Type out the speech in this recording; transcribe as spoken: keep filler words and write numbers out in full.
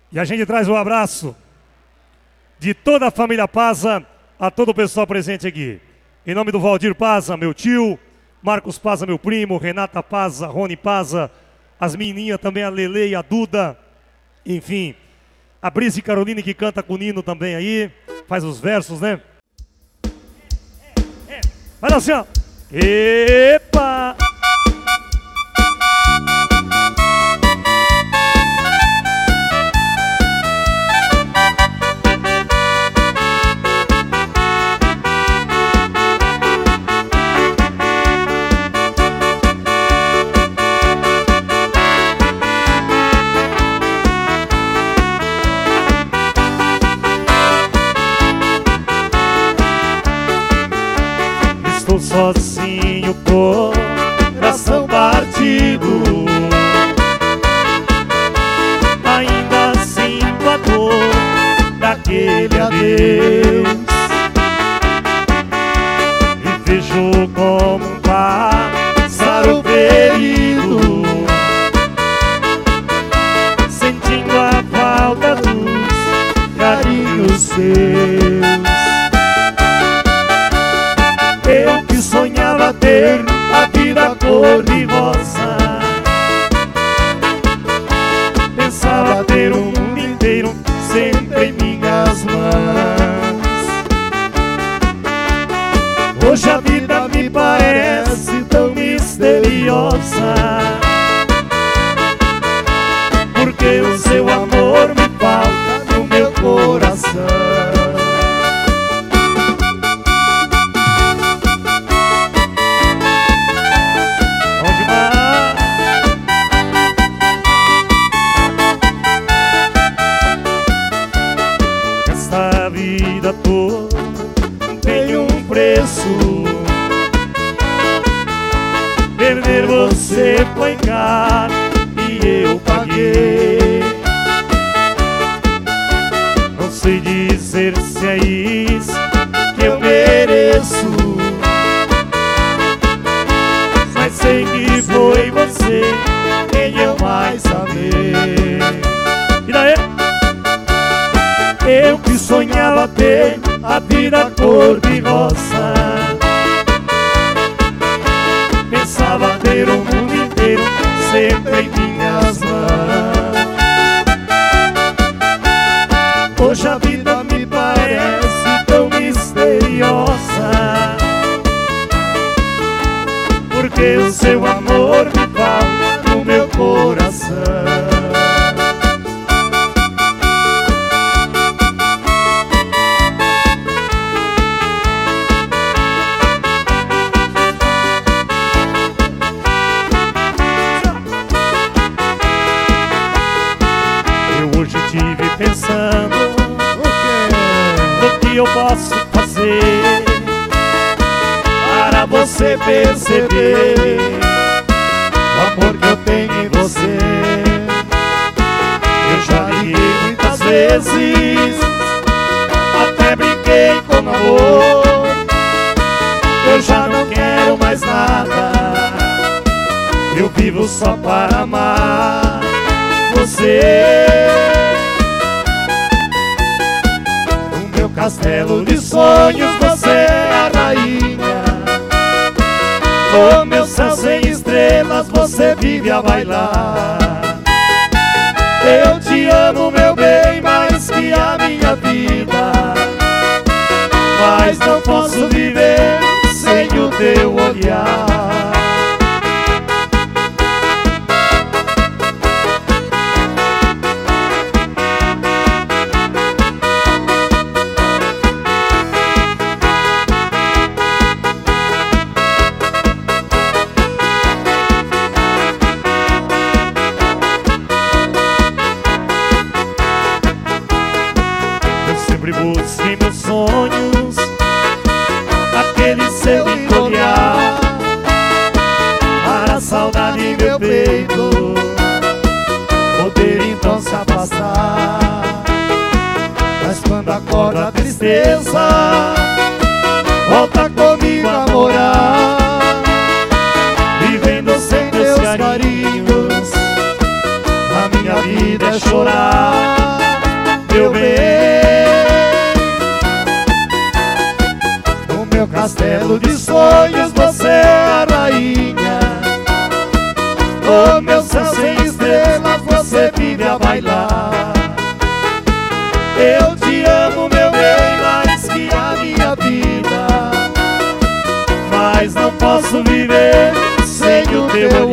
E a gente traz um abraço de toda a família Paza a todo o pessoal presente aqui. Em nome do Valdir Paza, meu tio, Marcos Paza, meu primo, Renata Paza, Rony Paza, as menininhas também, a Lele e a Duda, enfim, a Brise Caroline que canta com o Nino também aí, faz os versos, né? É, é, é. Vai lá assim, ó. Epa! Estou sozinho, coração partido, ainda sinto a dor daquele adeus, e vejo como um pássaro ferido, sentindo a falta dos carinhos seus. Eu que sonhava ter a vida cor-de-rosa, pensava ter um mundo inteiro sempre em minhas mãos. Hoje a vida me parece tão misteriosa, porque o seu amor me falta no meu coração. Tem um preço, perder você foi caro e eu paguei. Não sei dizer se é isso que eu mereço, mas sei que foi você quem eu mais amei. E daí? Eu que sonhava ter a vida cor-de-rosa, pensava ter o mundo inteiro sempre em minhas mãos. Hoje a vida me parece tão misteriosa, porque o seu amor me falta no meu coração. Estive pensando no que eu posso fazer para você perceber o amor que eu tenho em você. Eu já liguei muitas vezes, até brinquei com amor. Eu já não quero mais nada, eu vivo só para amar você. Castelo de sonhos, você é a rainha. No meu céu sem estrelas, você vive a bailar. Eu te amo, meu bem, mais que a minha vida, mas não posso viver sem o teu olhar. Busquei meus sonhos, aquele seu lindo olhar, para a saudade em meu peito poder então se afastar. Mas quando acorda a tristeza, volta comigo a morar, vivendo sem teus carinhos, a minha vida é chorar. castelo de sonhos, você é a rainha. Oh, meu céu sem estrelas, você vive a bailar. Eu te amo, meu bem, mais que a minha vida, mas não posso viver sem o teu olhar.